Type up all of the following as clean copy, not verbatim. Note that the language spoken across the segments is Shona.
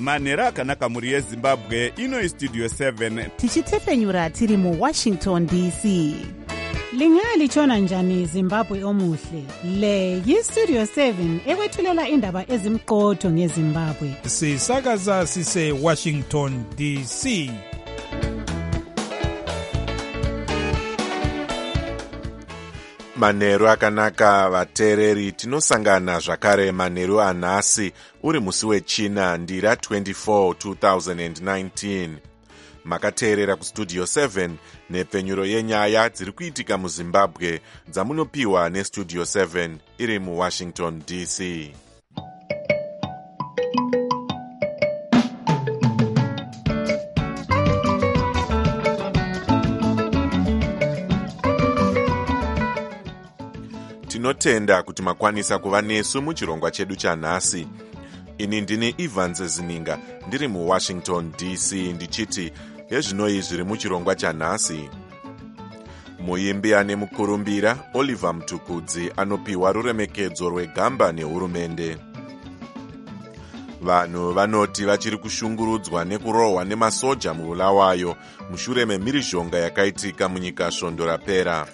manheru akanaka mhuri yezimbabwe. Ino istudio 7 tichitefenyura tiri muWashington DC. Lingalitshona njani Zimbabwe omuhle? Le yistudio 7 ekwethulela indaba ezimqotho ngeZimbabwe. Sisakaza sise Washington DC. Manheru akanaka vateereri, tinosangana zvakare manheru anhasi uri musi wechina ndira 24 2019. Makateerera kustudio 7 nepfenyuro yenyaya dziri kuitika muZimbabwe dzamunopiwa nestudio 7 iri muWashington DC. Tinotenda kuti makwanisa kuva nesu muchirongwa chedu chanhasi. Ini ndini Evans Zininga ndiri muWashington DC ndichiti hezvinoi zviri muchirongwa chanhasi. Muimbi ane mukurumbira Oliver Mtukudzi anopiwa ruremekedzo rwegamba nehurumende. Vanhu vanoti vachiri kushungurudzwa nekurohwa nemasoja muBulawayo mushure memhirizhonga yakaitika munyika svondo rapera.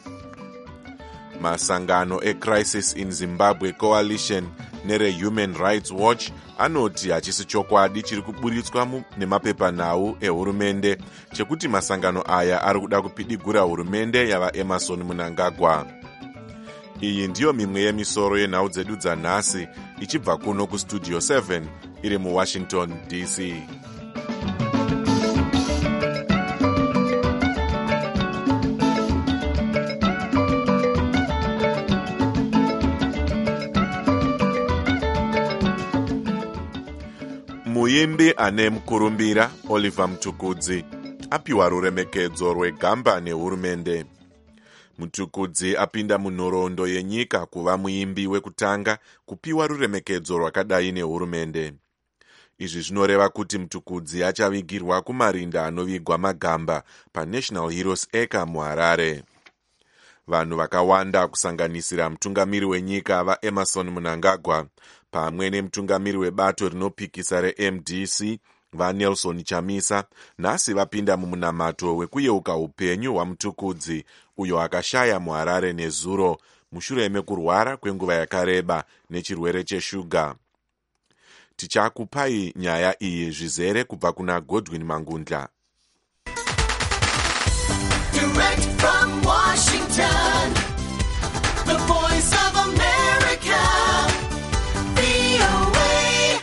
Masangano eCrisis in Zimbabwe Coalition nereHuman Rights Watch anoti hachisi chokwadi chiri kuburitswa nemapepanhau ehurumende chekuti masangano aya ari kuda kupidigura hurumende yavaEmerson Mnangagwa. Iyi ndiyo mimwe yemisoro yenhau dzedu dzanhasi ichibva kuno kustudio 7 iri muWashington DC. Muimbi ane mukurumbira Oliver Mtukudzi apiwa ruremekedzo rwegamba nehurumende. Mtukudzi apinda munhoroondo yenyika kuva muimbi wekutanga kupiwa ruremekedzo rwakadai nehurumende. Izvi zvinoreva kuti Mtukudzi achavigirwa kumarinda anovigwa magamba paNational Heroes Acre muHarare. Vanhu vakawanda kusanganisira mutungamiri wenyika vaEmerson Mnangagwa pamwe nemutungamiri webato rinopikisa reMDC vaNelson Chamisa nhasi vapinda mumunamato wekuyeuka upenyu hwaMtukudzi uyo akashaya muHarare nezuro mushure mekurwara kwenguva yakareba nechirwere cheshuga. Tichakupai nyaya iyi zvizere kubva kuna Godwin Mangundla. Direct from Washington, the voice of America, VOA.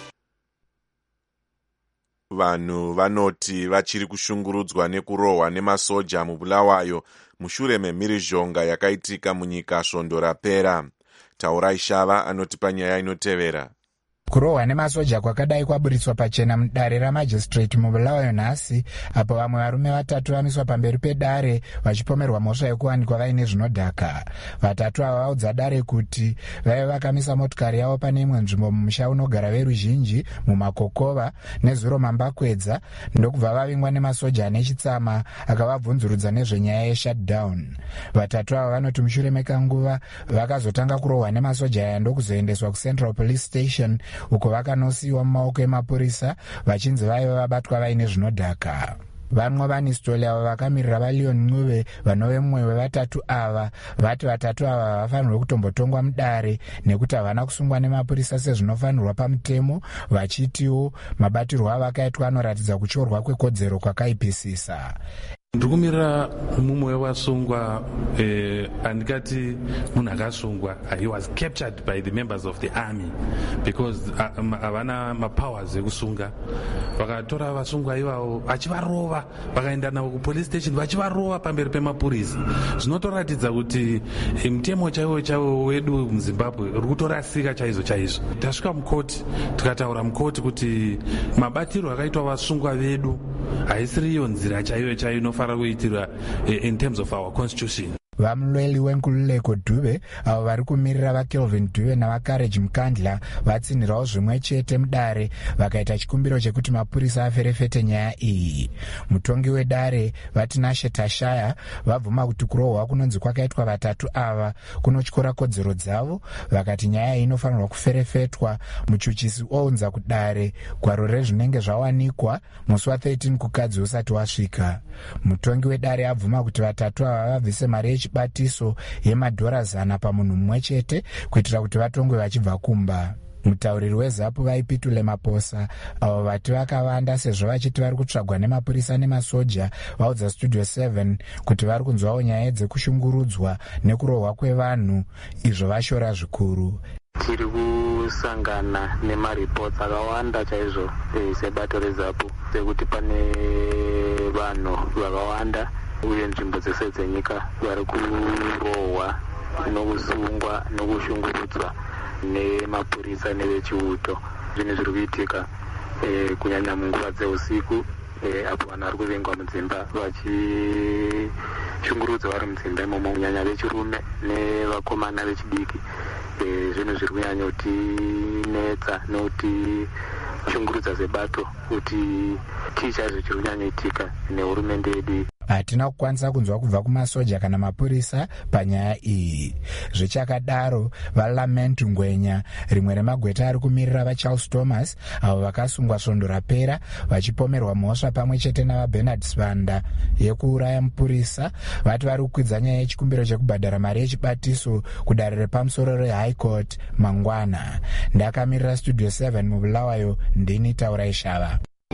Vanhu vanoti vachiri kushungurudzwa nekurohwa nemasoja muBulawayo mushure memhirizhonga yakaitika munyika svondo rapera. Taurai Shava anotipa nyaya inotevera. Kurohwa nemasoja kwakadai kwaburitswa pachena mudare ramajistrate muBulawayo nhasi, apo vamwe varume vatatu vamiswa pamberi pedare vachipomerwa mhosva yekuwanikwa vaine zvinodhaka. Vatatu ava vaudza dare kuti vaive vakamisa motikari yavo pane imwe nzvimbo mumusha unogara veruzhinji muMakokova nezuro mambakwedza, ndokubva vavingwa nemasoja ane chitsama akavabvunzurudza nezvenyaya yeshutdown. Vatatu ava vanoti mushure mekanguva vakazotanga kurohwa nemasoja aya ndokuzoendeswa kuCentral Police Station uko vakanosiwa mumaoko emapurisa vachinzi vaive vabatwa vaine zvinodhaka. Vamwe vaNistoli ava vakamirira vaLeon Ncube vanove mumwe wevatatu ava vati vatatu ava vafanirwe kutombotongwa mudare nekuti havana kusungwa nemapurisa sezvinofanirwa pamutemo, vachitiwo mabatirwo avakaitwa anoratidza kuchorwa kwekodzero kwakaipisisa. Ndikumirira mumwe wevasungwa andikati munhu akasungwa. He was captured by the members of the army because havana mapowers ekusunga. Vakatora vasungwa ivavo vachivarova, vakaenda navo kupolice station vachivarova pamberi pemapurisa. Zvinotoratidza kuti mutemo chaiwo wedu muZimbabwe uri kutorasika chaizvo chaizvo. Tasvika mukoti tikataura mukoti kuti mabatiro akaitwa vasungwa vedu haisiriyo nzira chaiyo chaino in terms of our constitution. vamulweli wenkululeko Dube avo vari kumirira vakelvin Dube navacourage Mukandla vatsinhirawo zvimwe chete mudare vakaita chikumbiro chekuti mapurisa aferefete nyaya iyi. Mutongi wedare vatinashe Tashaya vabvuma kuti kurohwa kunonzi kwakaitwa vatatu ava kunotyora kodzero dzavo, vakati nyaya iyi inofanirwa kuferefetwa. Muchuchisi ounza kudare gwaro rezvinenge zvawanikwa musi wa13 kukadzi usati wasvika. Mutongi wedare abvuma kuti vatatu ava vabvise mari yechibatiso yemadhora 100 pamunhu mumwe chete kuitira kuti vatongwe vachibva kumba. Mutauriri weZAPU vaipitule Maposa avo vati vakavanda sezvo vachiti vari kutsvagwa nemapurisa nemasoja vaudza Studio 7 kuti vari kunzwawo nyaya dzekushungurudzwa nekurohwa kwevanhu, izvo vashora zvikuru. Tiri kusangana nemaripoti akawanda chaizvo sebato reZAPU sekuti pane vanhu vakawanda uye nzvimbo dzese dzenyika vari kurohwa nokusungwa nokushungurudzwa nemapurisa nevechiuto. Zvinhu zviri kuitika kunyanya munguva dzeusiku apo vanhu vari kuvengwa mudzimba vachishungurudza vari mudzimba imomo, kunyanya vechirume nevakomana vechidiki. Zvinhu zviri kunyanya kutinetsa nokuti shungurudza sebato kuti tichaizvo chiri kunyanyoitika nehurumende yedu. Hatina kukwanisa kunzwa kubva kumasoja kana mapurisa panyaya iyi. Zvichakadaro, vaLament Ngwenya, rimwe remagweta ari kumirira vaCharles Thomas avo vakasungwa svondo rapera vachipomerwa mhosva pamwe chete navaBernard Sibanda yekuuraya mupurisa, vati vari kukwidza nyaya yechikumbiro chekubhadhara mari yechibatiso kudare repamusoro reHigh Court mangwana. Ndakamirira Studio 7 muBulawayo, ndini Taurai Shava.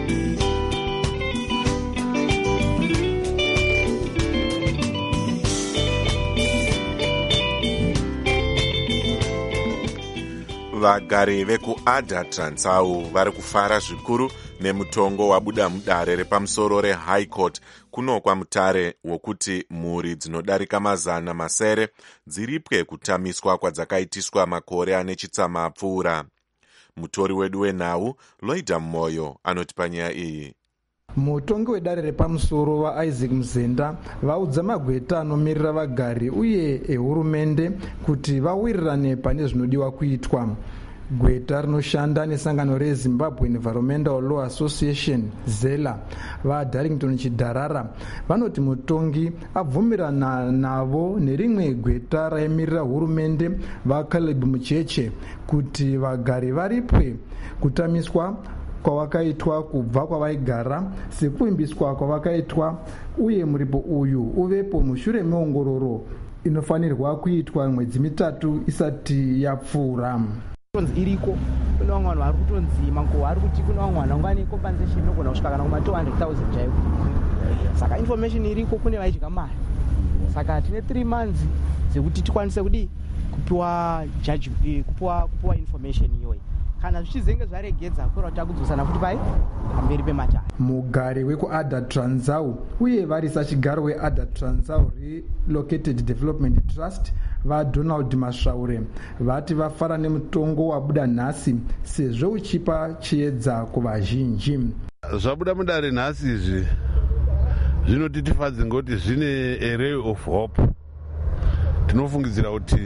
Vagari vekuAdha Transau vari kufara zvikuru nemutongo wabuda mudare repamusoro reHigh Court kuno kwaMutare wokuti mhuri dzinodarika 100 dziripwe kutamiswa kwadzakaitiswa makore ane chitsama apfuura. Mutori wedu wenhau Loida Moyo anoti panyaya iyi. Mutongi wedare repamusoro vaIsaac Mzenda vaudza magweta anomirira vagari uye ehurumende kuti vawirirane pane zvinodiwa kuitwa. Gweta rinoshanda nesangano reZimbabwe Environmental Law Association ZELA vaDarlington Chidharara vanoti mutongi abvumirana navo nerimwe gweta raimirira hurumende vaCaleb Mucheche kuti vagari varipwe kutamiswa kwavakaitwa kubva kwavaigara sekuimbiswa kwavakaitwa uye muripo uyu uvepo mushure meongororo inofanirwa kuitwa mwedzi 3 isati yapfuura. Iriko kuna vamwe vanhu vari kutonzi mango ari kuti kuna vamwe vanhu vangane compensation inogona kusvika kana kuma 200,000 chaivo. Saka information iriko kune vaidya mari. Saka tine 3 months dzekuti tikwanise kudi kupiwa judge kupiwa information iyoyi. Kana zvichizenge zvaregedza kura takudzosana futi pai pamberi pematare. Mugari wekuAdha Transau uye varisa chigaro weAdha Transau Relocated Development Trust vaDonald Masvaure vati vafara nemutongo wabuda nhasi sezvo uchipa chiedza kuvazhinji. Zvabuda mudare nhasi izvi zvinotitifadze ngoti zvine a ray of hope. Tinofungidzira kuti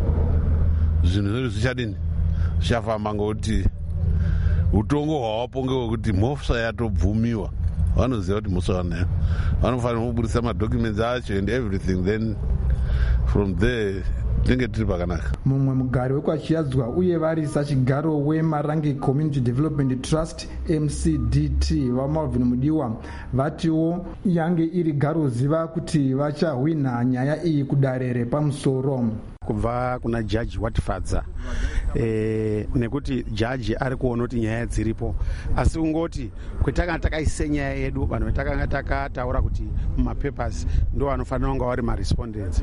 zvinhu zvedu zvichadini zvichafamba ngokuti utongo hwawapo ngewekuti mhosva yatobvumiwa. Vanoziva kuti mhosva vanayo, vanofanira kuburisa madocuments acho and everything, then from there tinenge tiri pakanaka. Mumwe mugari wekwachiyadzwa uye varisa chigaro weMarangi Community Development Trust MCDT vaMalvin Mudiwa vatiwo yange iri garo ziva kuti vachahwina nyaya iyi kudare repamusoro. Kubva kuna jaji watifadza nekuti jaji ari kuona kuti nyaya dziripo, asi ungoti kwetanga takaise nyaya yedu vanhu vetakanga takataura kuti mumapapers ndo vanofanira kunga vari marespondents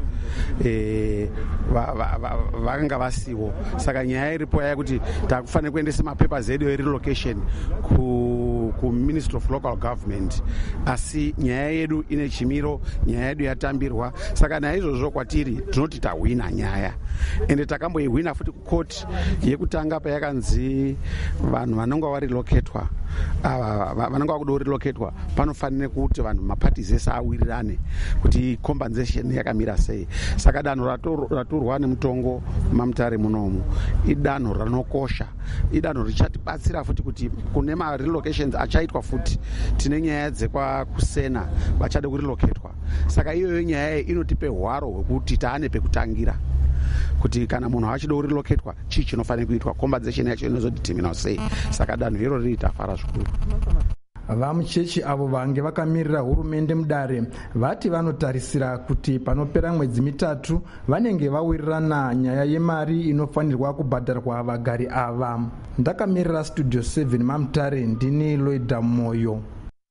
vakanga vasiwo. Saka nyaya iripo yakuti takufanira kuendesa mapapers edu erelocation kuMinistry of Local Government, asi nyaya yedu ine chimiro, nyaya yedu yatambirwa. Saka naizvozvo kwatiri tinoti tahwina nyaya. ende takamboihwina futi kukoti yekutanga payakanzi vanhu vanenge variloketwa vanenge vakuda kuriloketwa panofanire kuti vanhu maparties ese awirirane kuti compensation yakamira sei. Saka danho ratorwa nemutongo mamutare munomu idanho ranokosha, idanho richatibatsira futi kuti kune marelocations achaitwa futi tine nyaya dzekwakusena vachade kuriloketwa. Saka iyoyo nyaya inotipe hwaro hwekuti taane pekutangira kuti kana munhu achida kuriloketwa chii chinofanira kuitwa, compensation yacho inozodetermina sei. Saka danho iro riri tafara zvikuru. Vamuchechi avo vange vakamirira hurumende mudare vati vanotarisira kuti panopera mwedzi mitatu vanenge vawirirana nyaya yemari inofanirwa kubhadharwa vagari ava. Ndakamirira Studio 7 mamutare, ndini Loida Moyo.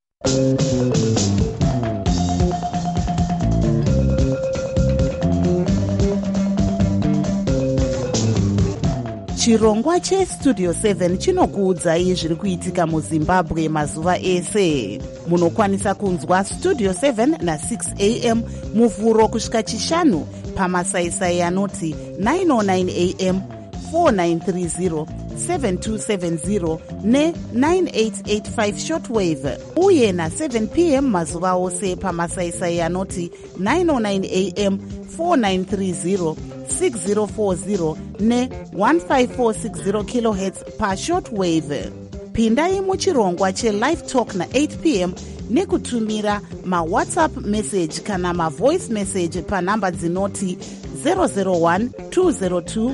Chirongwa chestudio 7 chinokuudzai zviri kuitika muZimbabwe mazuva ese. Munokwanisa kunzwa studio 7 na6 am muvhuro kusvika chishanu pamasaisai anoti 909 am, 4930, 7270 ne9885 shortwave, uye na7 pm mazuva ose pamasaisai anoti 909 am, 4930, 6040 ne1546 kHz pashortwave. Pindai muchirongwa chelive talk na8 pm nekutumira mawhatsapp message kana mavoice message panhamba dzinoti 001 202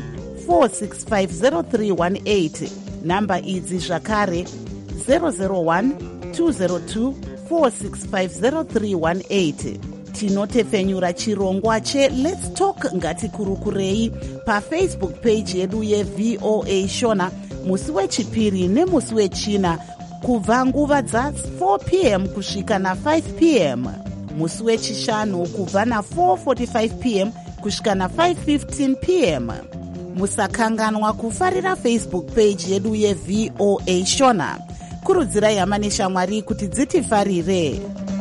4650318. Namba idzi zvakare 001 202 4650318. Tinotefenyura chirongwa che-Let's Talk Ngatikurukurei pafacebook page yedu yeVOA Shona musi wechipiri nemusi wechina kubva nguva dza4 pm kusvika na5 pm, musi wechishanu kubva na4:45 pm kusvika na5:15 pm. Musakanganwa kufarira Facebook page yedu yeVOA Shona. Kurudzirai hama neshamwari kuti dzitifarire.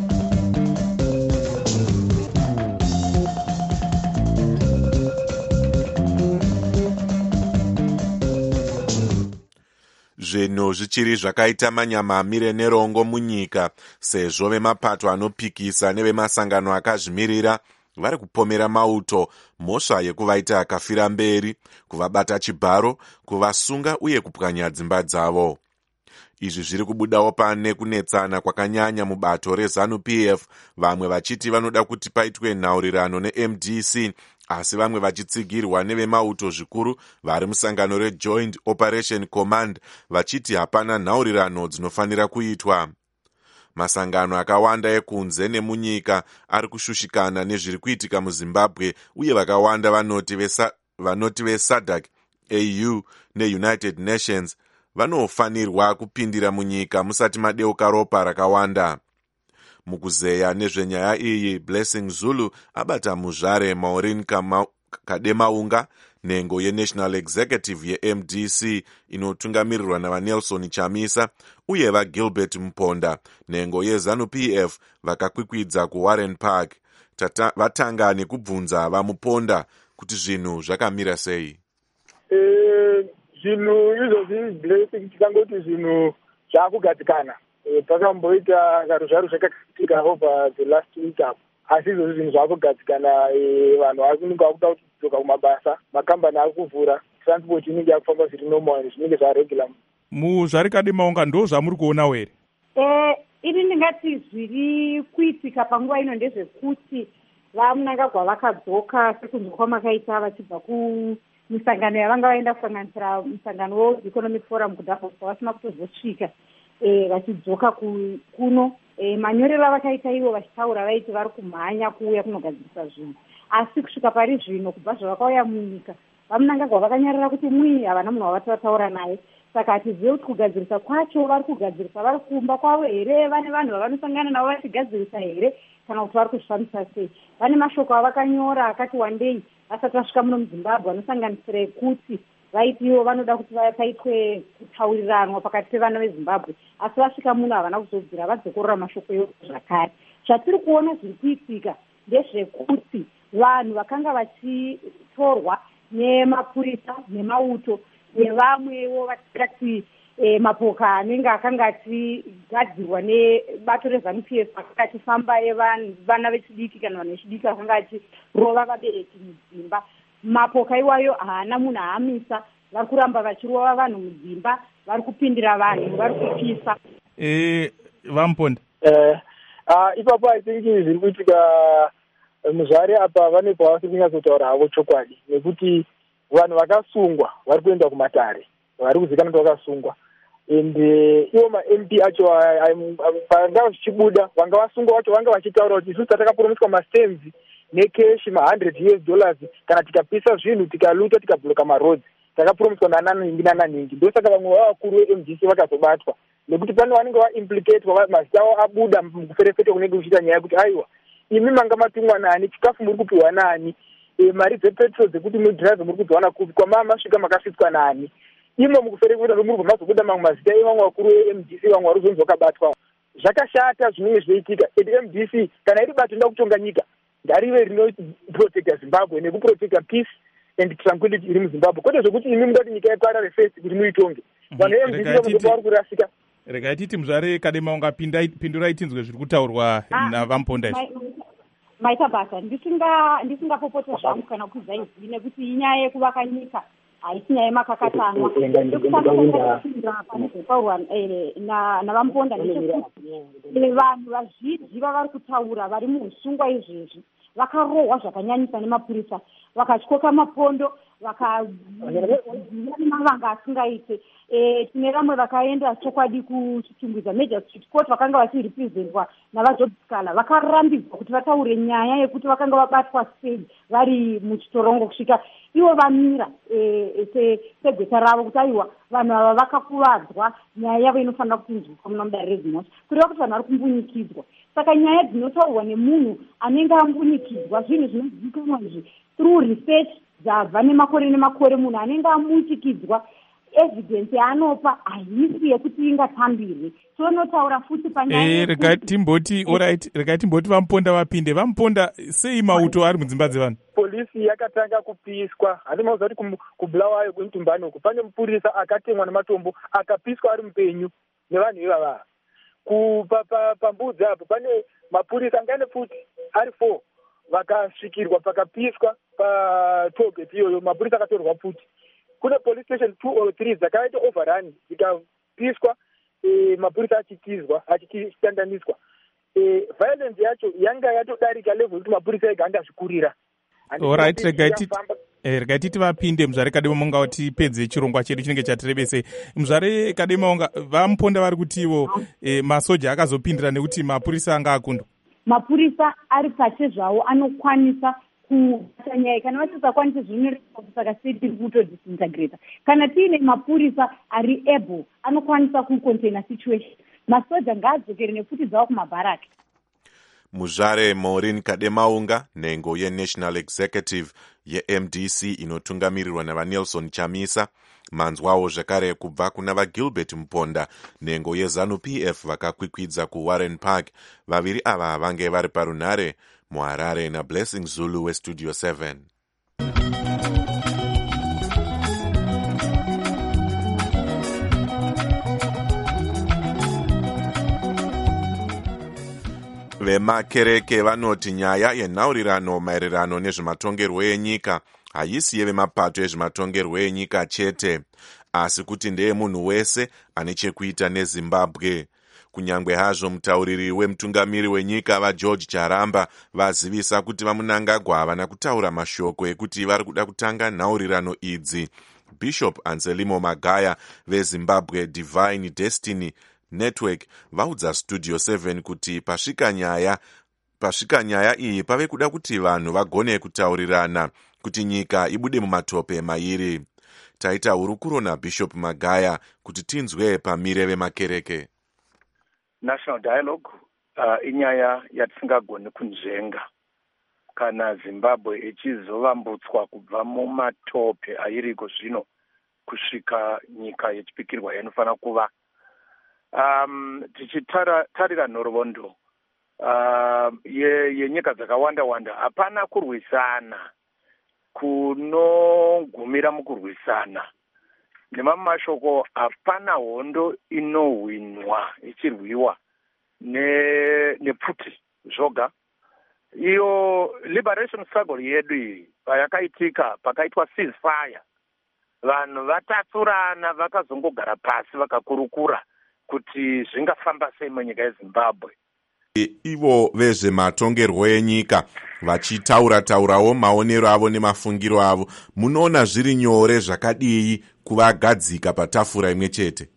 Zvinhu zvichiri zvakaita manyama amire nerongo munyika, sezvo vemapato anopikisa nevemasangano akazvimirira vari kupomera mauto mhosva yekuvaita akafira mberi, kuvabata chibharo, kuvasunga uye kupwanya dzimba dzavo. Izvi zviri kubudawo pane kunetsana kwakanyanya mubato reZANU-PF, vamwe vachiti vanoda kuti paitwe nhaurirano neMDC, asi vamwe vachitsigirwa nevemauto zvikuru vari musangano reJoint Operation Command vachiti hapana nhaurirano dzinofanira kuitwa. Masangano akawanda ekunze nemunyika ari kushushikana nezviri kuitika muZimbabwe, uye vakawanda vanoti veSADC, AU neUnited Nations vanofanirwa kupindira munyika musati madeuka ropa rakawanda. Mukuzeya nezvenyaya iyi, Blessing Zulu abata muzvare Maureen Kademaunga, nhengo yeNational Executive yeMDC inotungamirirwa navaNelson Chamisa, uye vaGilbert Mponda, nhengo yeZANU-PF, vakakwikwidza kuWarren Park. Vatanga nekubvunza vaMuponda kuti zvinhu zvakamira sei. Zvinhu izvozvi Blessing tikangoti zvinhu zvakugadzikana. Pakamboita karo zvaro zvakaitika over the last week apo, asi izvozvi zvinhu zvakugadzikana. Vanhu vakunenge vakuda kudzoka kumabasa, makambani akuvhura, transport inenge yakufamba zviri normal, zvinenge zvaregular. Muzvari Kademaunga ndo zvamuri kuonawo here? Ini ndingati zviri kuitika panguva ino ndezvekuti vaMnangagwa vakadzoka sekunzi kwamakaita vachibva kumisangano yavanga vaenda kusanganisira musangano weEconomic Forum kuDavos, vasina kutozosvika vachidzoka kuno. Manyorero avakaita ivo vachitaura vaiti vari kumhanya kuuya kunogadzirisa zvinhu, asi kusvika pari zvino kubva zvavakauya munyika vaMnangagwa vakanyarara kuti havana munhu wavati vataura naye. Saka hatizivi kuti kugadzirisa kwacho vari kugadzirisa vari kumba kwavo here, vane vanhu vavanosangana navo vachigadzirisa here, kana kuti vari kuzvifambisa sei. Vane mashoko avakanyora akati wandei vasati vasvika muno muZimbabwe anosanganisira ekuti vaiti ivo vanoda kuti paitwe kutauriranwa pakati pevana veZimbabwe, asi vasvika muno havana kuzobvira vadzokorora mashoko ivo zvakare. Zvatiri kuona zviri kuitika ndezvekuti vanhu vakanga vachitorwa nemapurisa nemauto nevamwewo vatingati mapoka anenge akanga achigadzirwa nebato reZANU-PF akanga achifamba vana vechidiki kana vanhu vechidiki akanga achirova vabereki mudzimba. Mapoka iwayo haana munhu aamisa, vari kuramba vachirova vanhu mudzimba, vari kupindira vanhu, vari kupisa. Vamuponda ipapo I think zviri kuitika muzvare apa vane pavasi kunyatsotaura havo chokwadi, nekuti vanhu vakasungwa vari kuenda kumatare, vari kuzivikanwa kuti vakasungwa, and ivo ma-MP acho vanga vachibuda vanga vasungwa vacho vanga vachitaura kuti isusu tatakapromiswa mastenzi nekeshi $100 kana tikapisa zvinhu tikaluta tikabhuroka marodzi takapromiswa nananingi. Ndosaka vamwe vavakuru veMDC vakazobatwa, nekuti pane vanenge vaimplicatwa mazita avo abuda mukuferefeta kunenge kuchiita nyaya yekuti aiwa imi manga matumwa nani, chikafu muri kupiwa nani, mari dzepetrol dzekuti mudhiraivhe muri kudziwana kupi, kwamama masvika makasvitswa nani. Imo mukuferefeta muri kubva mazobuda mamwe mazita evamwe vakuru veMDC vamwe vari kuzonzi vakabatwa. Zvakashata zvinenge zveiitika, MDC kana iri bato nda kutonga nyika ngarive rinoprotecta Zimbabwe nekuprotecta peace and tranquility iri muZimbabwe, kwete zvokuti imi muda kuti nyika yeparare first kuti muitonge. Vanhu veMDC vamuzopa vari kurasika. Regai titi muzvare Kademaunga pindurai tinzwe zviri kutaurwa navamuponda izvi. Maita basa ndisingapopota zvangu kana kuudza izvi, nekuti inyaya yekuvaka nyika haisi nyaya yemakakatanwa. Panozotaurwa navamuponda ndechekuti vanhu vazhinji vavari kutaura vari muusungwa izvezvi vakarohwa zvakanyanyisa nemapurisa, vakatyoka mapondo, vakavanga asingaite. Tine vamwe vakaenda chokwadi kuchitumbwiza Major Street Court vakanga vachirepresentwa navaJob Scala, vakarambidzwa kuti vataure nyaya yekuti vakanga vabatwa sei vari muchitorongo kusvika ivo vamira segweta ravo kuti aiwa vanhu ava vakakuvadzwa, nyaya yavo inofanira kutinzwiswa muna mudare reZimosha, kureva kuti vanhu vari kumbunyikidzwa. Saka nyaya dzinotaurwa nemunhu anenge ambunyikidzwa, zvinhu zvinozivikanwa izvi through research dzabva nemakore munhu anenge amunyikidzwa, evidence yaanopa haisi yekuti ingatambirwe. Tonotaura futi panyaya regai timboti vamuponda vapinde. Vamuponda sei mauto ari mudzimba dzevanhu? Polisi yakatanga kupiswa, handimauza kuti kubulawayo kwemutumbano uku pane mupurisa akatemwa nematombo akapiswa ari mupenyu nevanhu ivava. Pambudzi apo pane mapurisa angane futi ari 4 vakasvikirwa pakapiswa patogeti iyoyo, mapurisa akatorwa futi. Kune police station 2 or 3 dzakaita overrun dzikapiswa, mapurisa achitandaniswa. Violence yacho yanga yatodarika level kuti mapurisa ega anga azvikurira. Alright, regai titi vapinde muzvare Kademaunga kuti tipedze chirongwa chedu chinenge chatirebese. Muzvare Kademaunga, vamuponda vari kutiwo masoja akazopindira nekuti mapurisa anga akundwa. Mapurisa ari pache zvavo anokwanisa kubata nyaya, kana vasisakwanisa zvinorekwa kusaka sei tiri kutodisintegrata. Kana tiine mapurisa ari able anokwanisa kucontaina situation, masoja ngaadzokere nefuti dzavo kumabharaki. Muzvare Maureen Kademaunga, nhengo yeNational Executive yeMDC inotungamirirwa navaNelson Chamisa, manzwawo zvakare kubva kuna vaGilbert Muponda, nhengo yeZANU-PF vakakwikwidza kuWarren Park. Vaviri ava vange vari parunhare muHarare naBlessing Zulu weStudio 7. Vemakereke vanoti nyaya yenhaurirano maererano nezvematongerwo enyika haisi yevemapato ezvematongerwo enyika chete, asi kuti ndeye munhu wese ane chekuita neZimbabwe. Kunyangwe hazvo mutauriri wemutungamiri wenyika vaGeorge Charamba vazivisa kuti vaMunangagwa havana kutaura mashoko ekuti vari kuda kutanga nhaurirano idzi, Bishop Anselmo Magaya veZimbabwe Divine Destiny Network vaudza Studio 7 kuti pasvika nyaya iyi pave kuda kuti vanhu vagone kutaurirana kuti nyika ibude mumatope mairi. Taita hurukuro naBishop Magaya kuti tinzwe pamire vemakereke. National dialogue inyaya yatisingagoni kunzvenga kana Zimbabwe ichizovambutswa kubva mumatope ayiriko zvino kusvika nyika yechipikirwa yainofanira kuva. Tichitarira nhoroondo yenyika dzakawanda wanda, hapana kurwisana kunogumira mukurwisana. Nemamwe mashoko, hapana hondo inohwinwa ichirwiwa nepfuti zvoga. Iyo liberation struggle yedu iyi payakaitika, pakaitwa ceasefire, vanhu vatatsurana vakazongogara pasi vakakurukura kuti zvingafamba sei munyika yeZimbabwe. Ivo vezvematongerwo enyika vachitaura-taurawo maonero avo nemafungiro avo, munoona zviri nyore zvakadii kuvagadzika patafura imwe chete?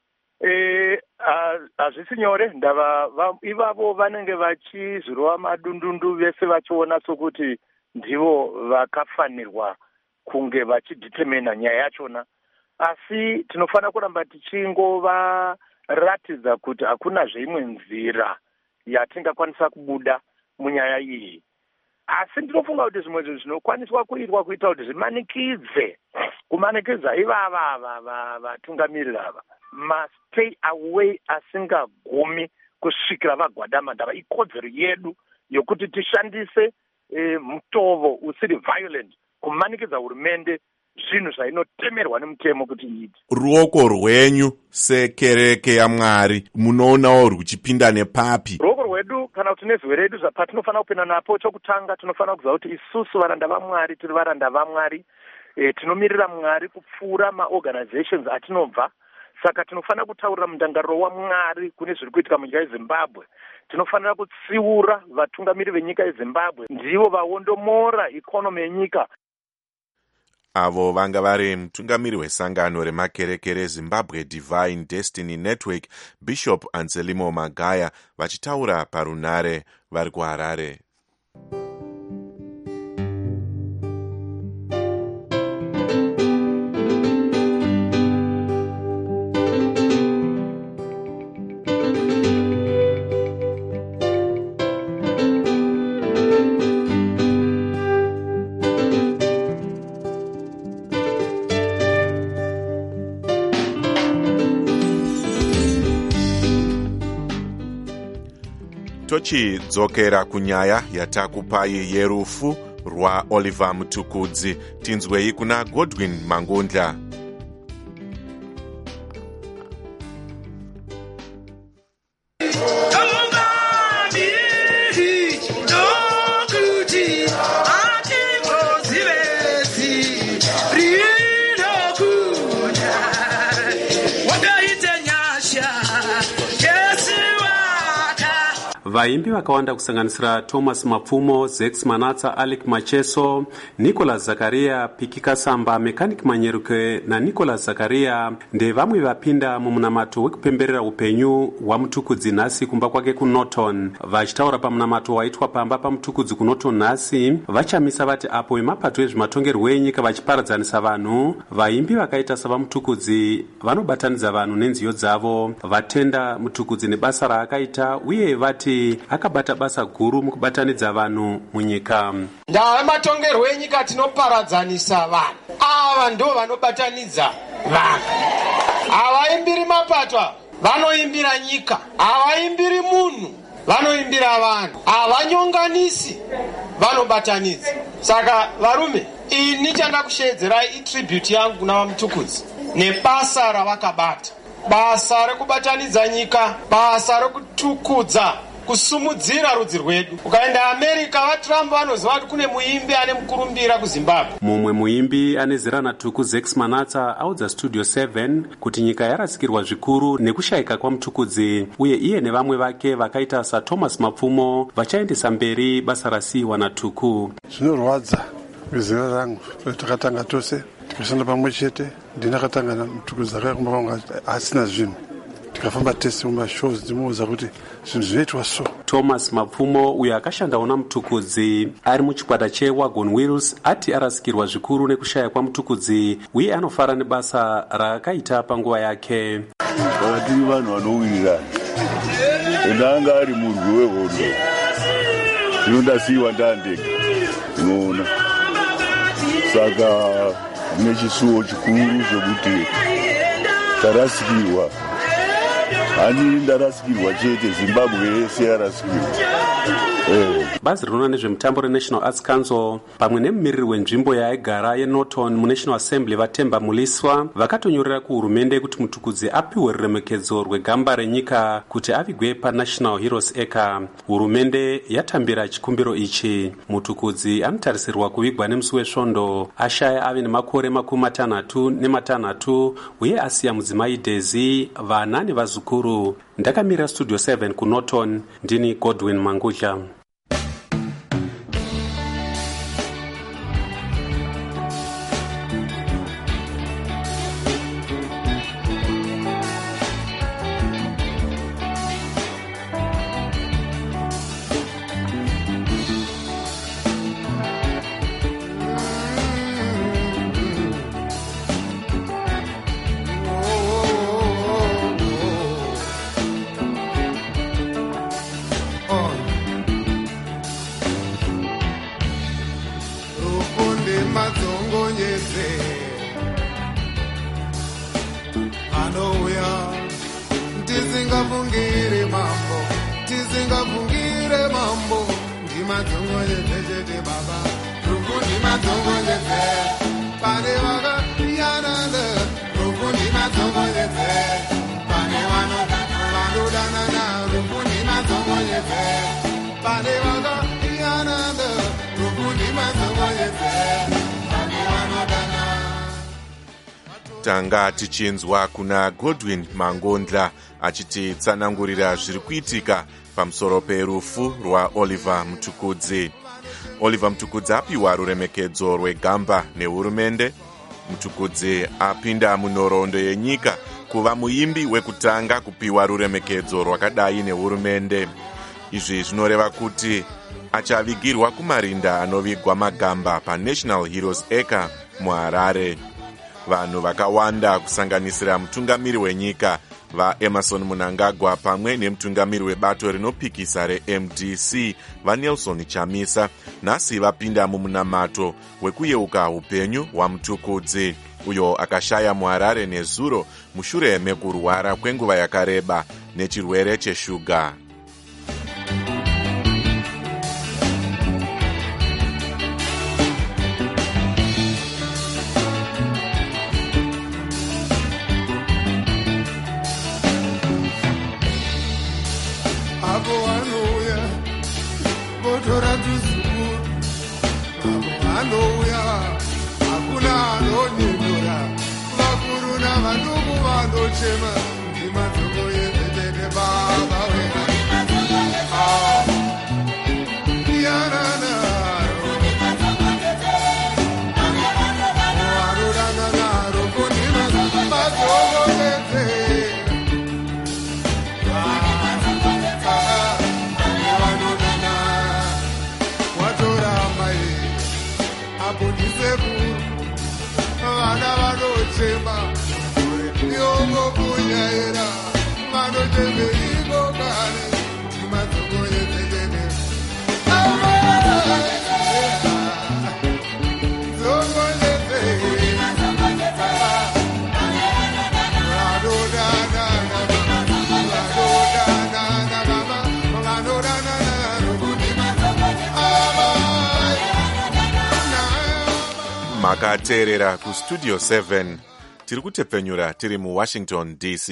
Hazvisi nyore. Ivavo vanenge vachizvirova madundundu, vese vachiona sokuti ndivo vakafanirwa kunge vachidetermina nyaya yachona, asi tinofanira kuramba tichingovaratidza kuti hakuna zveimwe nzira yatingakwanisa kubuda munyaya iyi. Asi ndinofunga kuti zvimwe zvinhu zvinokwaniswa kuitwa kuita kuti kumanikidza ivava vatungamiriri ava must-stay away, asingagumi kusvikira vagwadama. Ndava ikodzero yedu yokuti tishandise mutovo usiri violent kumanikidza hurumende zvinhu zvainotemerwa nemutemo kuti iite. Ruoko rwenyu sekereke yaMwari munoonawo ruchipinda nepapi? Ruoko rwedu kana kuti nezive redu patinofanira kupinda napo, chokutanga tinofanira kuziva kuti isusu varanda vaMwari tiri varanda vaMwari. Tinomirira Mwari kupfuura maorganizations atinobva. Saka tinofanira kutaurira mundangariro waMwari kune zviri kuitika munyika yeZimbabwe. Tinofanira kutsiura vatungamiri venyika yeZimbabwe, ndivo vaondomora ikonomi yenyika. Avo vanga vari mutungamiri wesangano remakereke reZimbabwe Divine Destiny Network, Bishop Anselmo Magaya, vachitaura parunare vari kuHarare. Tochidzokera kunyaya yatakupai yerufu rwaOliver Mutukudzi. Tinzwei kuna Godwin Mangondla. Vaimbi vakawanda kusanganisira Thomas Mapfumo, Zex Manatsa, Alec Macheso, Nicholas Zakaria, Piki Kasamba, Mechanic Manyeruke na Nicholas Zakaria ndevamwe vapinda mumunamato wekupemberera upenyu waMutukudzi nhasi kumba kwake kuNorton. Vachitaura pamunamato waitwa pamba paMutukudzi kuNorton nhasi, vachamisa vati apo vemapato ezvematongerwo enyika vachiparadzanisa vanhu, vaimbi vakaita savaMutukudzi vanobatanidza vanhu nenziyo dzavo, vatenda Mutukudzi nebasa raakaita uye vati akabata basa guru mukubatanidza vanhu munyika. Ndava matongerwo enyika tinoparadzanisa vanhu. Ava ndo vanobatanidza vanhu. Havaimbiri mapato, vanoimbira nyika. Havaimbiri munhu, vanoimbira vanhu. Havanyonganisi, vanobatanidza. Saka varume, ini chanda kushedzerai tribute yangu kuna vaMutukudzi nebasa ravakabata. Basa rekubatanidza nyika, basa rekutukudza, kusumudzira rudzi rwedu. Ukaenda America, vaTrump vanoziva kuti kune muimbi ane mukurumbira kuZimbabwe. Mumwe muimbi ane zera natuku Zex Manatsa audza Studio 7 kuti nyika yarasikirwa zvikuru nekushayika kwaMutukudzi uye iye nevamwe vake vakaita saThomas Mapfumo vachaendesa mberi basa rasiyiwa natuku. Zvinorwadza kuzera rangu takatanga tose tikashanda pamwe chete. Ndinakatanga naMutukudzi akakumba pangu asina zvinhu. Tikafamba tese mumashows ndimuudza kuti zvinhu zvinoitwa so. Thomas Mapfumo uyo akashandawo naMutukudzi ari muchikwata cheWagon Wheels ati arasikirwa zvikuru nekushaya kwaMutukudzi uye anofara nebasa raakaita panguva yake. Vakatiri vanhu vanowirirana endanga ari murwi wehondo zvinondasiyiwa ndandega unoona. Saka nechisuwo chikuru zvekuti tarasikirwa. Ani ndarasikirwa chete, Zimbabwe yese yarasikirwa. bazi rinoona nezvemutambo renational arts council pamwe nemumiriri wenzvimbo yaigara yenorton munational assembly vatemba muliswa vakatonyorera kuhurumende kuti mutukudzi apiwe ruremekedzo rwegamba renyika kuti avigwe panational heroes acre. Hurumende yatambira chikumbiro ichi. Mutukudzi anotarisirwa kuvigwa nemusi wesvondo ashaya ave nemakore 66 uye asiya mudzimai Daisy, vana nevazukuru. Ndakamira studio 7 kunorton, ndini Godwin Mangudla. Tanga tichinzwa kuna Godwin Mangondla achititsanangurira zviri kuitika pamusoro perufu rwaOliver Mtukudzi. Oliver Mtukudzi apiwa ruremekedzo rwegamba nehurumende. Mtukudzi apinda munhoroondo yenyika kuva muimbi wekutanga kupiwa ruremekedzo rwakadai nehurumende. Izvi zvinoreva kuti achavigirwa kumarinda anovigwa magamba paNational Heroes Acre muHarare. Vanhu vakawanda kusanganisira mutungamiri wenyika vaEmerson Mnangagwa pamwe nemutungamiri webato rinopikisa reMDC vaNelson Chamisa nhasi vapinda mumunamato wekuyeuka upenyu hwaMtukudzi, uyo akashaya muHarare nezuro mushure mekurwara kwenguva yakareba nechirwere cheshuga. Makateerera ku Studio 7 tiri kutepfenyura tiri mu Washington DC.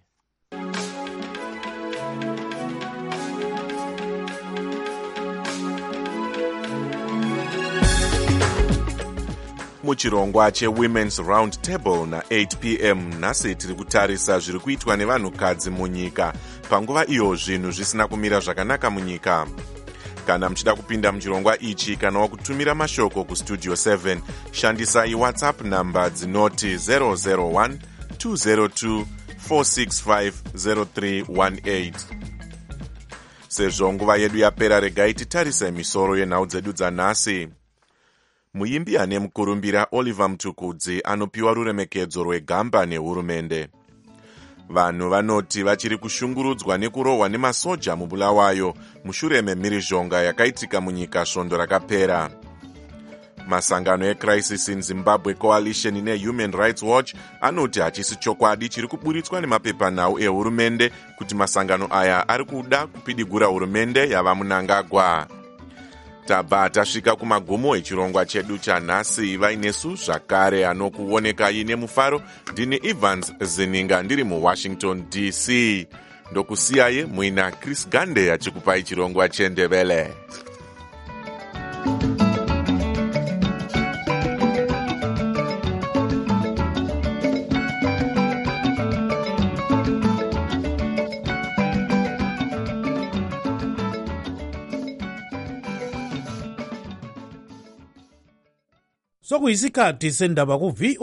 Muchirongwa cheWomen's Round Table na 8 p.m. nhasi tiri kutarisa zviri kuitwa nevanhukadzi munyika panguva iyo zvinhu zvisina kumira zvakanaka munyika. Kana muchida kupinda muchirongwa ichi kana wakutumira mashoko ku Studio 7, shandisai WhatsApp namba dzinoti 001 202 465 0318. Sezvo nguva yedu yapera, regai titarise misoro yenhau dzedu dzanhasi. Muimbi ane mukurumbira Oliver Mtukudzi anopiwa ruremekedzo rwegamba nehurumende. Vanhu vanoti vachiri kushungurudzwa nekurohwa nemasoja mubulawayo mushure memhirizhonga yakaitika munyika svondo rakapera. masangano ecrisis in zimbabwe coalition nehuman rights watch anoti hachisi chokwadi chiri kuburitswa nemapepanhau ehurumende kuti masangano aya ari kuda kupidigura hurumende yava Mnangagwa. Tabva tasvika kumagumo echirongwa chedu chanhasi. Vainesu zvakare anokuonekai nemufaro. Ndini Evans Zininga ndiri muWashington DC. Ndokusiyai muina Chris Gande achikupai chirongwa chendevele. Sokuyisikhathi sendaba ku